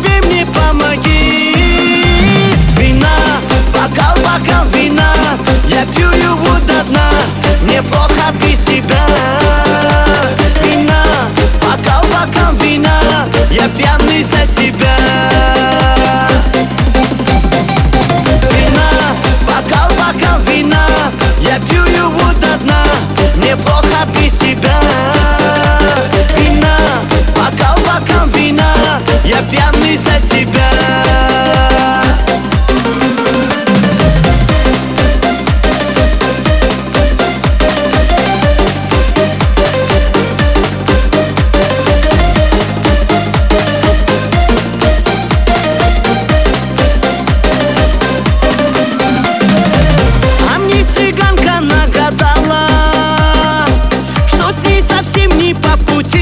тебе, мне помоги. Вина, бокал, бокал вина, я пью его до дна, мне плохо без себя. Вина, бокал, бокал вина, я пьяный за тебя. Вина, бокал, бокал вина, я пью его до дна, мне плохо без себя. Вина, бокал, бокал вина, я пьяный за тебя. Цыганка нагадала, что с ней совсем не по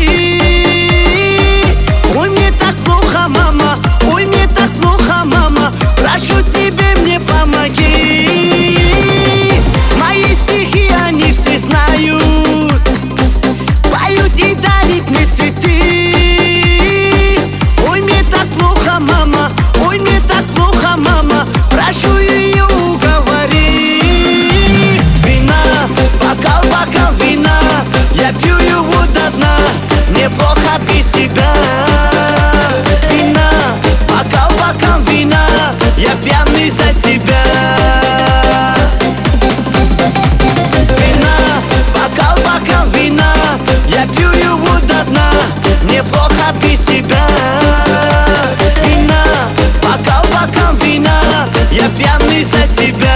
пути. Ой, мне так плохо, мама, ой, мне так плохо, мама, прошу тебя, мне помоги. Мои стихи они все знают, поют и дарят мне цветы. Ой, мне так плохо, мама, ой, мне так плохо, мама, прошу ее уговори. Бокал, бокал вина, я пью его до дна, мне плохо без себя. Вина, бокал, бокал вина, я пьяный за тебя. Вина, бокал, бокал вина, я пью его до дна, мне плохо без себя. Вина, бокал, бокал вина, я пьяный за тебя.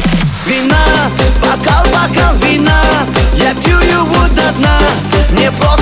Бокал, бокал вина, я пью его до дна, мне плохо